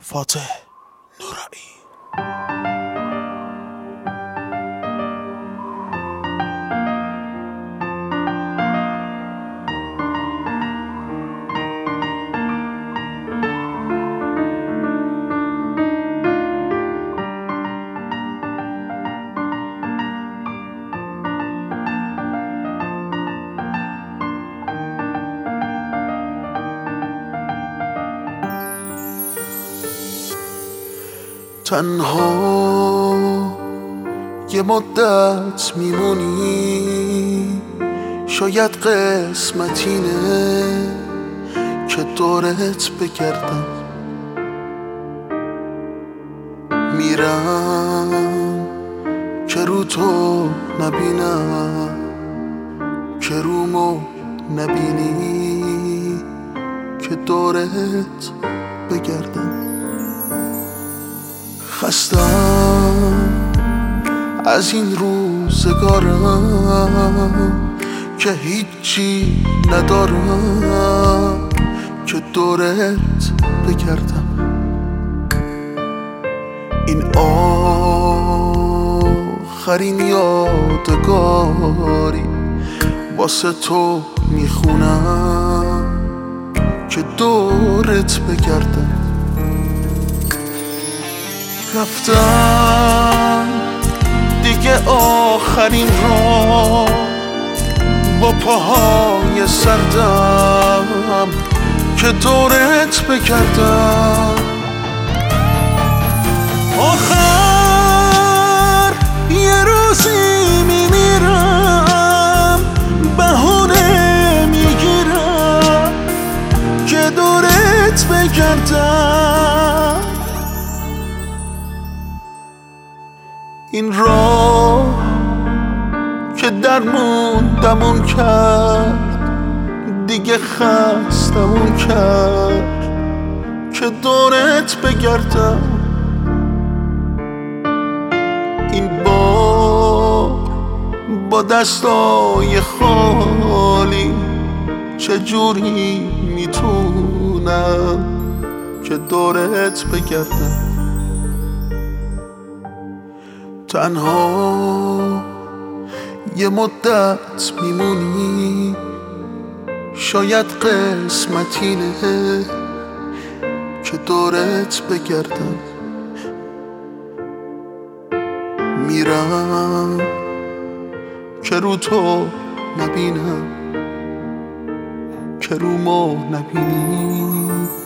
فاتح نورایی. تنها یه مدت میمونی، شاید قسمت اینه که دورت بگردم. میرم که رو تو نبینم، که رومو نبینی، که دورت بگردم. خستم از این روزگارم که هیچی ندارم که دورت بگردم. این آخرین یادگاری واسه تو میخونم که دورت بگردم. رفتم دیگه آخرین را با پاهای سردم که دورت بگردم. آخر یه روزی میمیرم، بهونه میگیرم که دورت بگردم. این راه که درموندمون کرد دیگه خستمون کرد که دورت بگردم. این بار با دستای خالی چجوری میتونم که دورت بگردم. تنها یه مدت میمونی، شاید قسمت اینه که دورت بگردم. میرم که رو تو نبینم، که رومو نبینی،